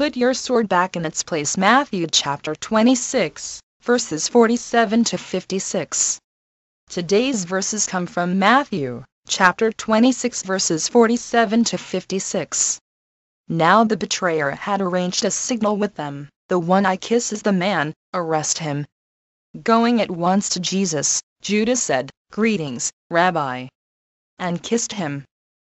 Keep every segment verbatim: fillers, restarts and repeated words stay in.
Put your sword back in its place. Matthew chapter twenty-six, verses forty-seven to fifty-six. Today's verses come from Matthew chapter twenty-six, verses forty-seven to fifty-six. Now the betrayer had arranged a signal with them. The one I kiss is the man, arrest him. Going at once to Jesus, Judas said, "Greetings, Rabbi," and kissed him.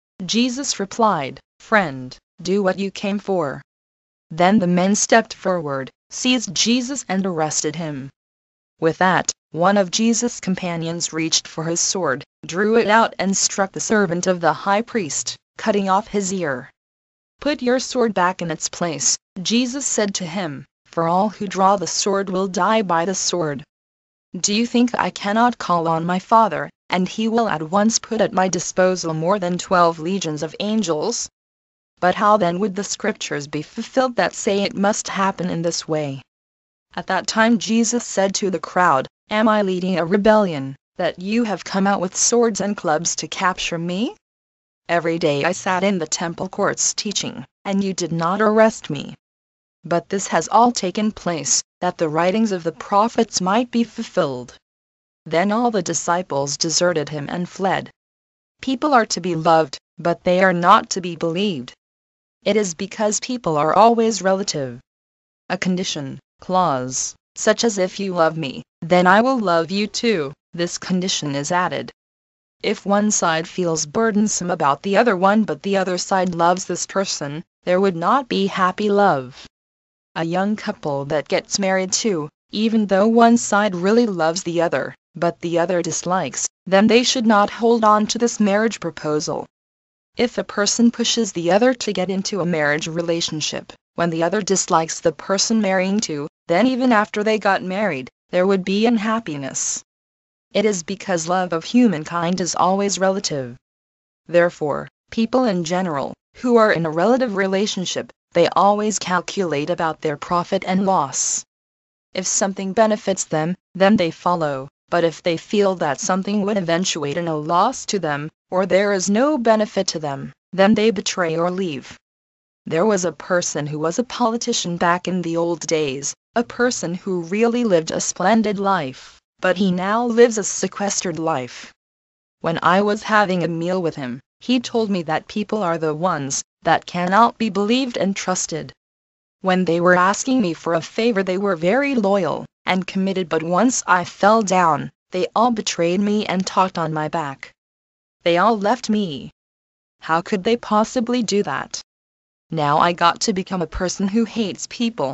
Jesus replied, "Friend, do what you came for." Then the men stepped forward, seized Jesus and arrested him. With that, one of Jesus' companions reached for his sword, drew it out and struck the servant of the high priest, cutting off his ear. "Put your sword back in its place," Jesus said to him, "for all who draw the sword will die by the sword. Do you think I cannot call on my Father, and he will at once put at my disposal more than twelve legions of angels? But how then would the scriptures be fulfilled that say it must happen in this way?" At that time Jesus said to the crowd, "Am I leading a rebellion, that you have come out with swords and clubs to capture me? Every day I sat in the temple courts teaching, and you did not arrest me. But this has all taken place, that the writings of the prophets might be fulfilled." Then all the disciples deserted him and fled. People are to be loved, but they are not to be believed. It is because people are always relative. A condition, clause, such as "if you love me, then I will love you too," this condition is added. If one side feels burdensome about the other one but the other side loves this person, there would not be happy love. A young couple that gets married too, even though one side really loves the other, but the other dislikes, then they should not hold on to this marriage proposal. If a person pushes the other to get into a marriage relationship, when the other dislikes the person marrying to, then even after they got married, there would be unhappiness. It is because love of humankind is always relative. Therefore, people in general, who are in a relative relationship, they always calculate about their profit and loss. If something benefits them, then they follow, but if they feel that something would eventuate in a loss to them, or there is no benefit to them, then they betray or leave. There was a person who was a politician back in the old days, a person who really lived a splendid life, but he now lives a sequestered life. When I was having a meal with him, he told me that people are the ones that cannot be believed and trusted. When they were asking me for a favor, they were very loyal and committed, but once I fell down, they all betrayed me and talked on my back. They all left me. How could they possibly do that? Now I got to become a person who hates people.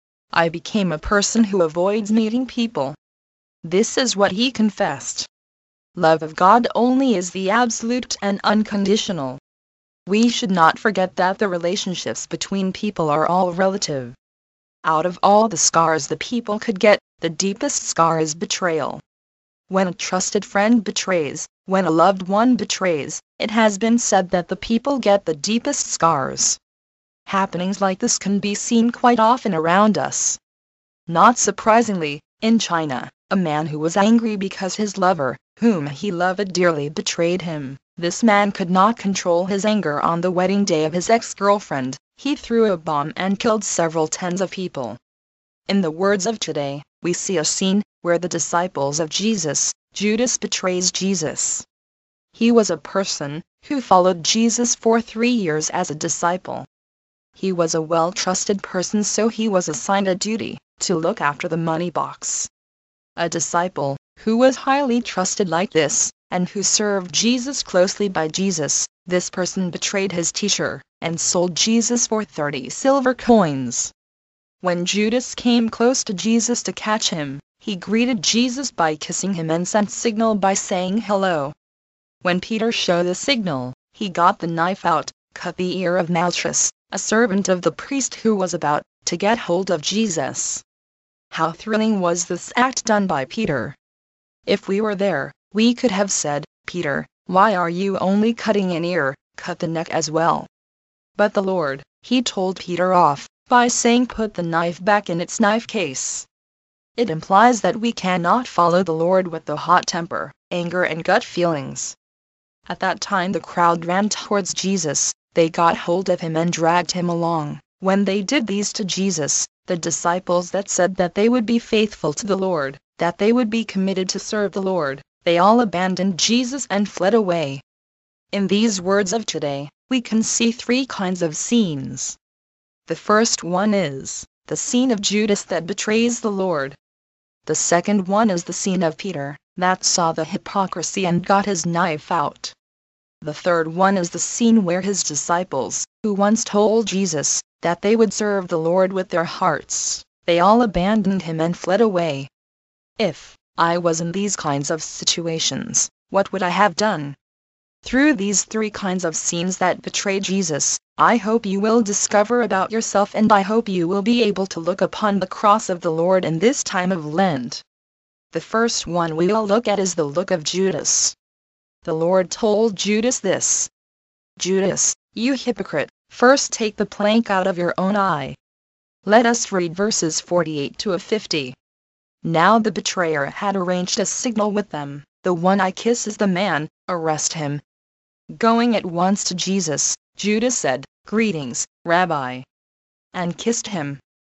I became a person who avoids meeting people. This is what he confessed. Love of God only is the absolute and unconditional. We should not forget that the relationships between people are all relative. Out of all the scars the people could get, the deepest scar is betrayal. When a trusted friend betrays, when a loved one betrays, it has been said that the people get the deepest scars. Happenings like this can be seen quite often around us. Not surprisingly, in China, a man who was angry because his lover, whom he loved dearly, betrayed him. This man could not control his anger. On the wedding day of his ex-girlfriend, he threw a bomb and killed several tens of people. In the words of today, we see a scene where the disciples of Jesus, Judas, betrays Jesus. He was a person who followed Jesus for three years as a disciple. He was a well-trusted person, so he was assigned a duty to look after the money box. A disciple who was highly trusted like this, and who served Jesus closely by Jesus, this person betrayed his teacher, and sold Jesus for thirty silver coins. When Judas came close to Jesus to catch him, he greeted Jesus by kissing him and sent signal by saying hello. When Peter showed the signal, he got the knife out, cut the ear of Malchus, a servant of the priest who was about to get hold of Jesus. How thrilling was this act done by Peter! If we were there, we could have said, "Peter, why are you only cutting an ear? Cut the neck as well." But the Lord, he told Peter off by saying, "Put the knife back in its knife case." It implies that we cannot follow the Lord with the hot temper, anger and gut feelings. At that time the crowd ran towards Jesus. They got hold of him and dragged him along. When they did these to Jesus, the disciples that said that they would be faithful to the Lord, that they would be committed to serve the Lord, they all abandoned Jesus and fled away. In these words of today, we can see three kinds of scenes. The first one is the scene of Judas that betrays the Lord. The second one is the scene of Peter, that saw the hypocrisy and got his knife out. The third one is the scene where his disciples, who once told Jesus that they would serve the Lord with their hearts, they all abandoned him and fled away. If I was in these kinds of situations, what would I have done? Through these three kinds of scenes that betray Jesus, I hope you will discover about yourself, and I hope you will be able to look upon the cross of the Lord in this time of Lent. The first one we will look at is the look of Judas. The Lord told Judas this: "Judas, you hypocrite, first take the plank out of your own eye." Let us read verses forty-eight to fifty. Now the betrayer had arranged a signal with them: "The one I kiss is the man, arrest him." Going at once to Jesus, Judas said, "Greetings, Rabbi," and kissed him.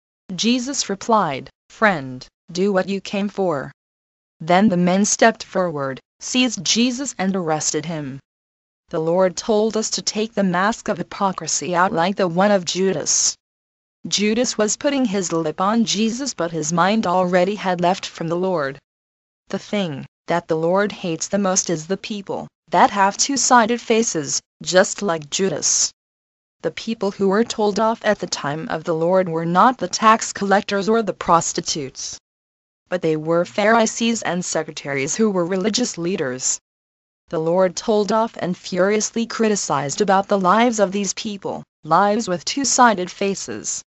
Jesus replied, "Friend, do what you came for." Then the men stepped forward, seized Jesus and arrested him. The Lord told us to take the mask of hypocrisy out like the one of Judas. Judas was putting his lip on Jesus, but his mind already had left from the Lord. The thing that the Lord hates the most is the people that have two-sided faces, just like Judas. The people who were told off at the time of the Lord were not the tax collectors or the prostitutes, but they were Pharisees and secretaries who were religious leaders. The Lord told off and furiously criticized about the lives of these people, lives with two-sided faces.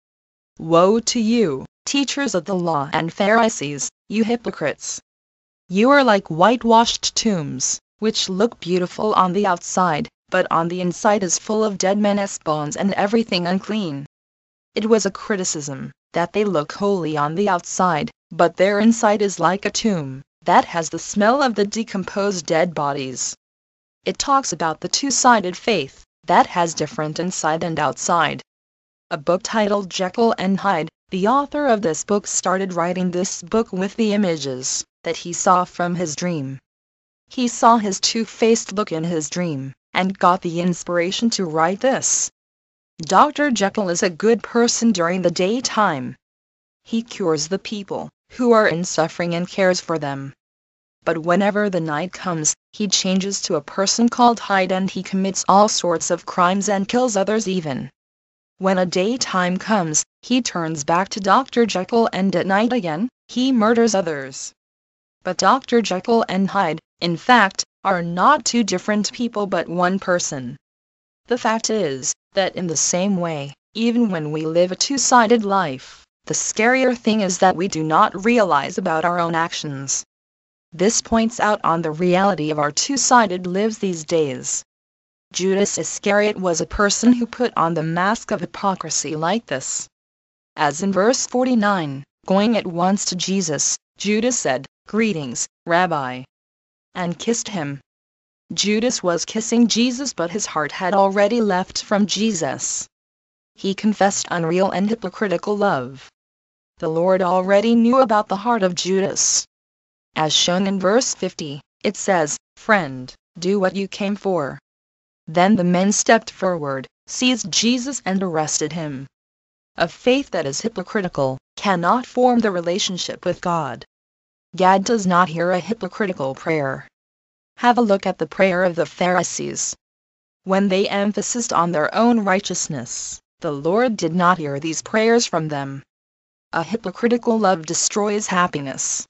Woe to you, teachers of the law and Pharisees, you hypocrites! You are like whitewashed tombs, which look beautiful on the outside, but on the inside is full of dead men's bones and everything unclean. It was a criticism that they look holy on the outside, but their inside is like a tomb that has the smell of the decomposed dead bodies. It talks about the two-sided faith that has different inside and outside. A book titled Jekyll and Hyde, the author of this book started writing this book with the images that he saw from his dream. He saw his two-faced look in his dream, and got the inspiration to write this. Doctor Jekyll is a good person during the daytime. He cures the people who are in suffering and cares for them. But whenever the night comes, he changes to a person called Hyde, and he commits all sorts of crimes and kills others even. When a daytime comes, he turns back to Doctor Jekyll, and at night again, he murders others. But Doctor Jekyll and Hyde, in fact, are not two different people but one person. The fact is that in the same way, even when we live a two-sided life, the scarier thing is that we do not realize about our own actions. This points out on the reality of our two-sided lives these days. Judas Iscariot was a person who put on the mask of hypocrisy like this. As in verse forty-nine, going at once to Jesus, Judas said, "Greetings, Rabbi," and kissed him. Judas was kissing Jesus, but his heart had already left from Jesus. He confessed unreal and hypocritical love. The Lord already knew about the heart of Judas. As shown in verse fifty, it says, "Friend, do what you came for." Then the men stepped forward, seized Jesus and arrested him. A faith that is hypocritical cannot form the relationship with God. God does not hear a hypocritical prayer. Have a look at the prayer of the Pharisees. When they emphasized on their own righteousness, the Lord did not hear these prayers from them. A hypocritical love destroys happiness.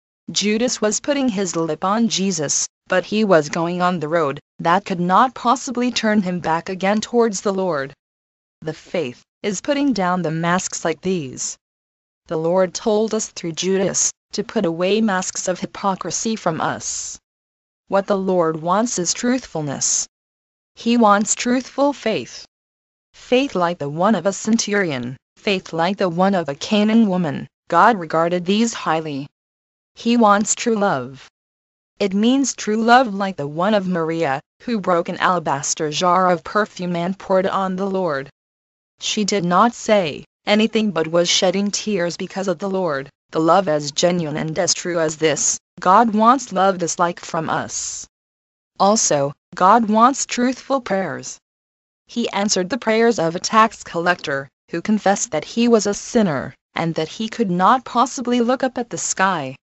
Judas was putting his lip on Jesus, but he was going on the road that could not possibly turn him back again towards the Lord. The faith is putting down the masks like these. The Lord told us through Judas to put away masks of hypocrisy from us. What the Lord wants is truthfulness. He wants truthful faith. Faith like the one of a centurion, faith like the one of a Canaan woman. God regarded these highly. He wants true love. It means true love like the one of Maria, who broke an alabaster jar of perfume and poured it on the Lord. She did not say anything but was shedding tears because of the Lord. The love as genuine and as true as this. God wants love this like from us. Also, God wants truthful prayers. He answered the prayers of a tax collector, who confessed that he was a sinner, and that he could not possibly look up at the sky.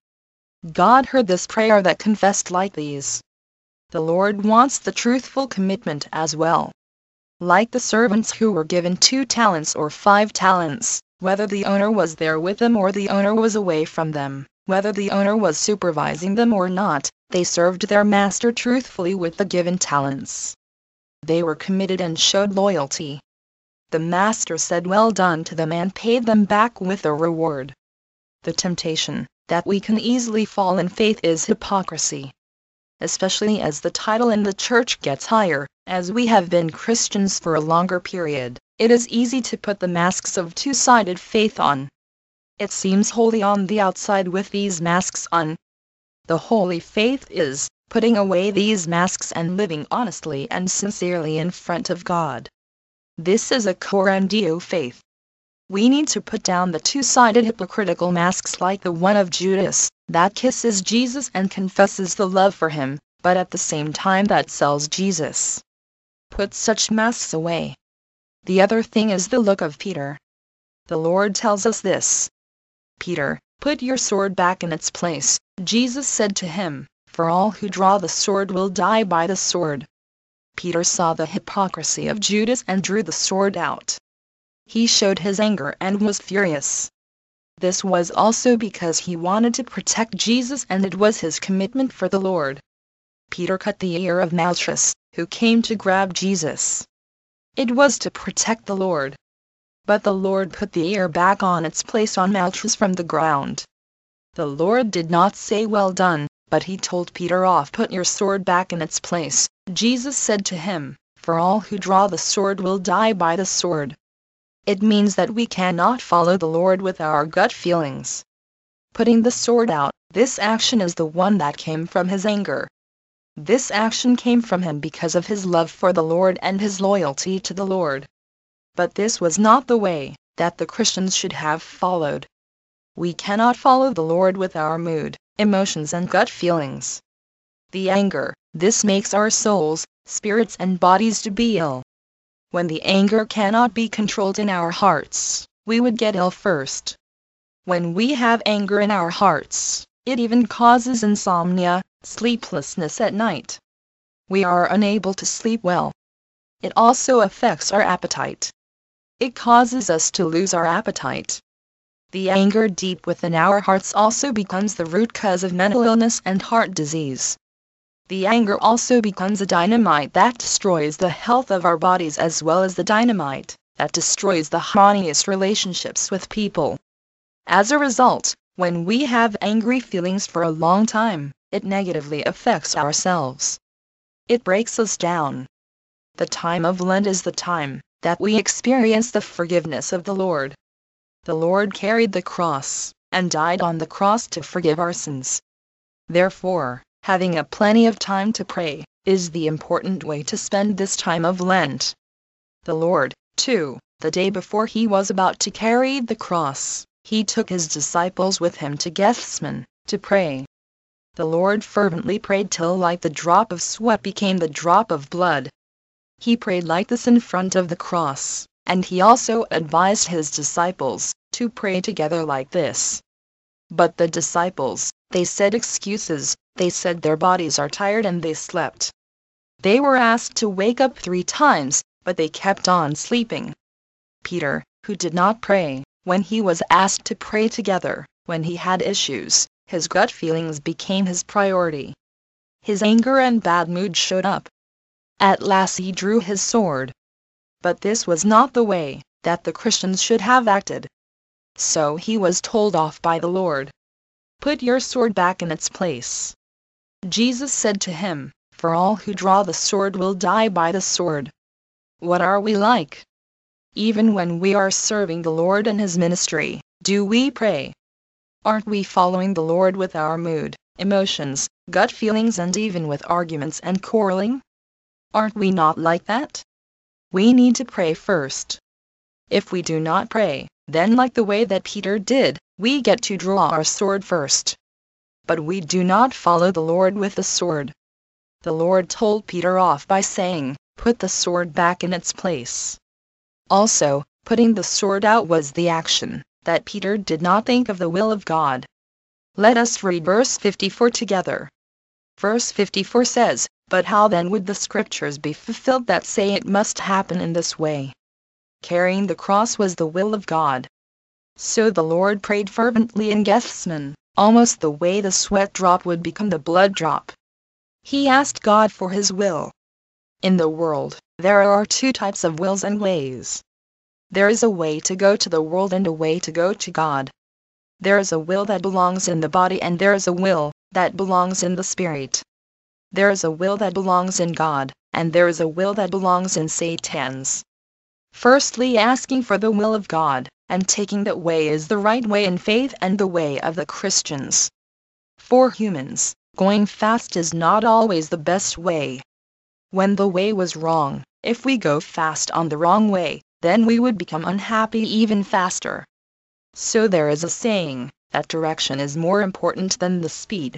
God heard this prayer that confessed like these. The Lord wants the truthful commitment as well. Like the servants who were given two talents or five talents, whether the owner was there with them or the owner was away from them, whether the owner was supervising them or not, they served their master truthfully with the given talents. They were committed and showed loyalty. The master said well done to them and paid them back with a reward. The temptation that we can easily fall in faith is hypocrisy. Especially as the title in the church gets higher, as we have been Christians for a longer period, it is easy to put the masks of two-sided faith on. It seems holy on the outside with these masks on. The holy faith is putting away these masks and living honestly and sincerely in front of God. This is a Corandio faith. We need to put down the two-sided hypocritical masks like the one of Judas, that kisses Jesus and confesses the love for him, but at the same time that sells Jesus. Put such masks away. The other thing is the look of Peter. The Lord tells us this. Peter, put your sword back in its place, Jesus said to him, for all who draw the sword will die by the sword. Peter saw the hypocrisy of Judas and drew the sword out. He showed his anger and was furious. This was also because he wanted to protect Jesus and it was his commitment for the Lord. Peter cut the ear of Malchus, who came to grab Jesus. It was to protect the Lord. But the Lord put the ear back on its place on Malchus from the ground. The Lord did not say well done, but he told Peter off, put your sword back in its place. Jesus said to him, for all who draw the sword will die by the sword. It means that we cannot follow the Lord with our gut feelings. Putting the sword out, this action is the one that came from his anger. This action came from him because of his love for the Lord and his loyalty to the Lord. But this was not the way that the Christians should have followed. We cannot follow the Lord with our mood, emotions and gut feelings. The anger, this makes our souls, spirits and bodies to be ill. When the anger cannot be controlled in our hearts, we would get ill first. When we have anger in our hearts, it even causes insomnia, sleeplessness at night. We are unable to sleep well. It also affects our appetite. It causes us to lose our appetite. The anger deep within our hearts also becomes the root cause of mental illness and heart disease. The anger also becomes a dynamite that destroys the health of our bodies as well as the dynamite that destroys the harmonious relationships with people. As a result, when we have angry feelings for a long time, it negatively affects ourselves. It breaks us down. The time of Lent is the time that we experience the forgiveness of the Lord. The Lord carried the cross and died on the cross to forgive our sins. Therefore, having a plenty of time to pray is the important way to spend this time of Lent. The Lord, too, the day before he was about to carry the cross, he took his disciples with him to Gethsemane to pray. The Lord fervently prayed till like the drop of sweat became the drop of blood. He prayed like this in front of the cross, and he also advised his disciples to pray together like this. But the disciples, they said excuses. They said their bodies are tired and they slept. They were asked to wake up three times, but they kept on sleeping. Peter, who did not pray, when he was asked to pray together, when he had issues, his gut feelings became his priority. His anger and bad mood showed up. At last he drew his sword. But this was not the way that the Christians should have acted. So he was told off by the Lord. Put your sword back in its place. Jesus said to him, for all who draw the sword will die by the sword. What are we like? Even when we are serving the Lord and his ministry, do we pray? Aren't we following the Lord with our mood, emotions, gut feelings and even with arguments and quarreling? Aren't we not like that? We need to pray first. If we do not pray, then like the way that Peter did, we get to draw our sword first. But we do not follow the Lord with the sword. The Lord told Peter off by saying, "Put the sword back in its place." Also, putting the sword out was the action, that Peter did not think of the will of God. Let us read verse fifty-four together. Verse fifty-four says, "But how then would the scriptures be fulfilled that say it must happen in this way?" Carrying the cross was the will of God. So the Lord prayed fervently in Gethsemane, almost the way the sweat drop would become the blood drop. He asked God for his will. In the world, there are two types of wills and ways. There is a way to go to the world and a way to go to God. There is a will that belongs in the body and there is a will that belongs in the spirit. There is a will that belongs in God, and there is a will that belongs in Satan's. Firstly, asking for the will of God, and taking that way is the right way in faith and the way of the Christians. For humans, going fast is not always the best way. When the way was wrong, if we go fast on the wrong way, then we would become unhappy even faster. So there is a saying, that direction is more important than the speed.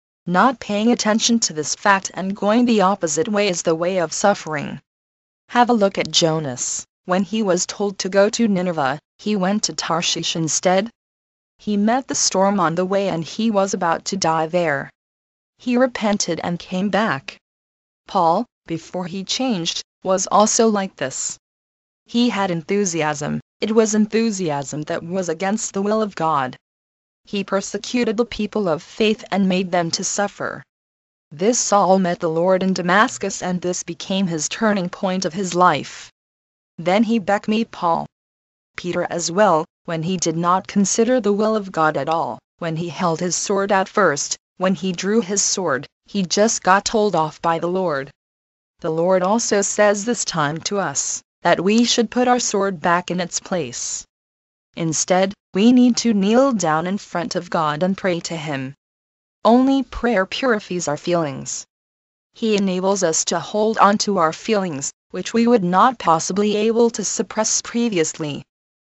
Not paying attention to this fact and going the opposite way is the way of suffering. Have a look at Jonas. When he was told to go to Nineveh, he went to Tarshish instead. He met the storm on the way and he was about to die there. He repented and came back. Paul, before he changed, was also like this. He had enthusiasm. It was enthusiasm that was against the will of God. He persecuted the people of faith and made them to suffer. This Saul met the Lord in Damascus and this became his turning point of his life. Then he back met Paul. Peter as well, when he did not consider the will of God at all, when he held his sword out first, when he drew his sword, he just got told off by the Lord. The Lord also says this time to us, that we should put our sword back in its place. Instead, we need to kneel down in front of God and pray to Him. Only prayer purifies our feelings. He enables us to hold on to our feelings, which we would not possibly able to suppress previously.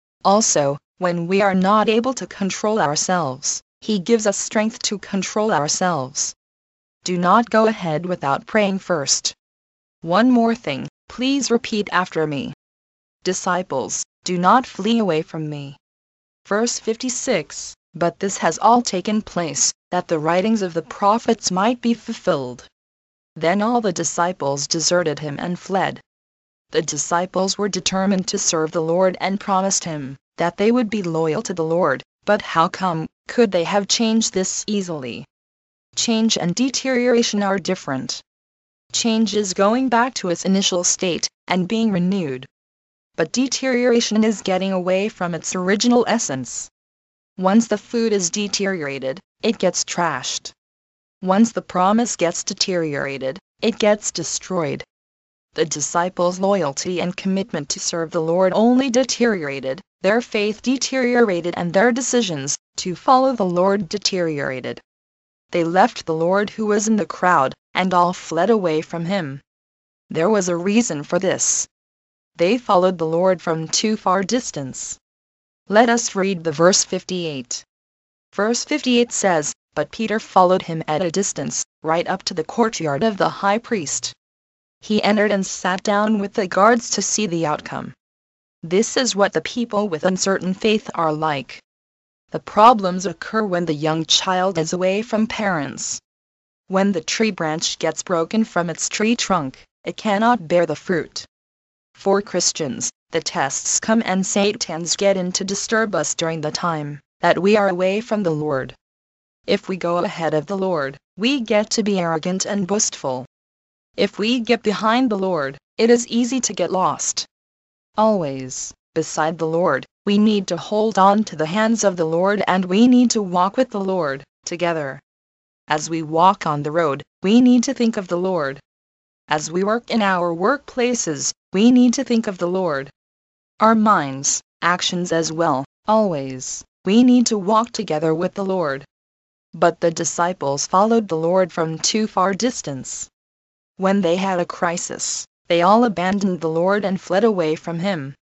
Also, when we are not able to control ourselves, He gives us strength to control ourselves. Do not go ahead without praying first. One more thing, please repeat after me. Disciples, do not flee away from me. Verse fifty-six, but this has all taken place, that the writings of the prophets might be fulfilled. Then all the disciples deserted him and fled. The disciples were determined to serve the Lord and promised him that they would be loyal to the Lord, but how come could they have changed this easily? Change and deterioration are different. Change is going back to its initial state and being renewed. But deterioration is getting away from its original essence. Once the food is deteriorated, it gets trashed. Once the promise gets deteriorated, it gets destroyed. The disciples' loyalty and commitment to serve the Lord only deteriorated, their faith deteriorated and their decisions to follow the Lord deteriorated. They left the Lord who was in the crowd, and all fled away from him. There was a reason for this. They followed the Lord from too far distance. Let us read the verse fifty-eight. Verse fifty-eight says, but Peter followed him at a distance, right up to the courtyard of the high priest. He entered and sat down with the guards to see the outcome. This is what the people with uncertain faith are like. The problems occur when the young child is away from parents. When the tree branch gets broken from its tree trunk, it cannot bear the fruit. For Christians, the tests come and Satan's get in to disturb us during the time that we are away from the Lord. If we go ahead of the Lord, we get to be arrogant and boastful. If we get behind the Lord, it is easy to get lost. Always, beside the Lord, we need to hold on to the hands of the Lord and we need to walk with the Lord, together. As we walk on the road, we need to think of the Lord. As we work in our workplaces, we need to think of the Lord. Our minds, actions as well, always, we need to walk together with the Lord. But the disciples followed the Lord from too far distance. When they had a crisis, they all abandoned the Lord and fled away from him.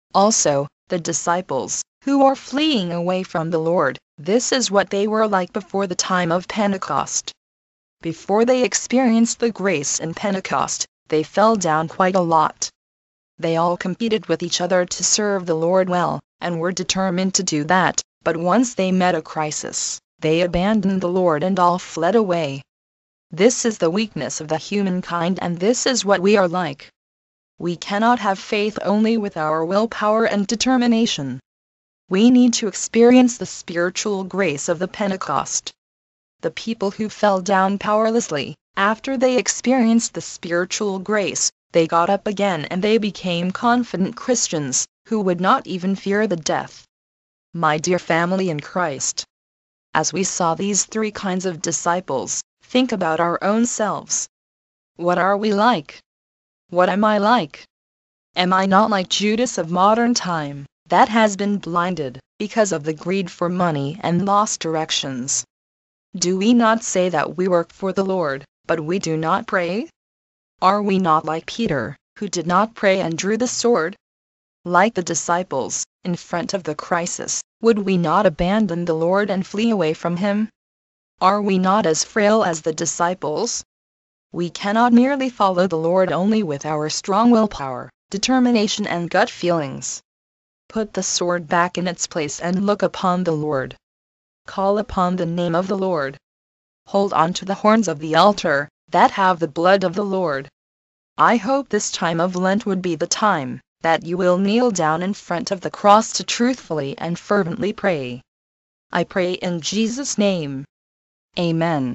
Also, the disciples, who are fleeing away from the Lord, this is what they were like before the time of Pentecost. Before they experienced the grace in Pentecost, they fell down quite a lot. They all competed with each other to serve the Lord well, and were determined to do that, but once they met a crisis, they abandoned the Lord and all fled away. This is the weakness of the humankind, and this is what we are like. We cannot have faith only with our willpower and determination. We need to experience the spiritual grace of the Pentecost. The people who fell down powerlessly, after they experienced the spiritual grace, they got up again and they became confident Christians, who would not even fear the death. My dear family in Christ, as we saw these three kinds of disciples, think about our own selves. What are we like? What am I like? Am I not like Judas of modern time, that has been blinded, because of the greed for money and lost directions? Do we not say that we work for the Lord, but we do not pray? Are we not like Peter, who did not pray and drew the sword? Like the disciples, in front of the crisis, would we not abandon the Lord and flee away from Him? Are we not as frail as the disciples? We cannot merely follow the Lord only with our strong willpower, determination and gut feelings. Put the sword back in its place and look upon the Lord. Call upon the name of the Lord. Hold on to the horns of the altar, that have the blood of the Lord. I hope this time of Lent would be the time that you will kneel down in front of the cross to truthfully and fervently pray. I pray in Jesus' name. Amen.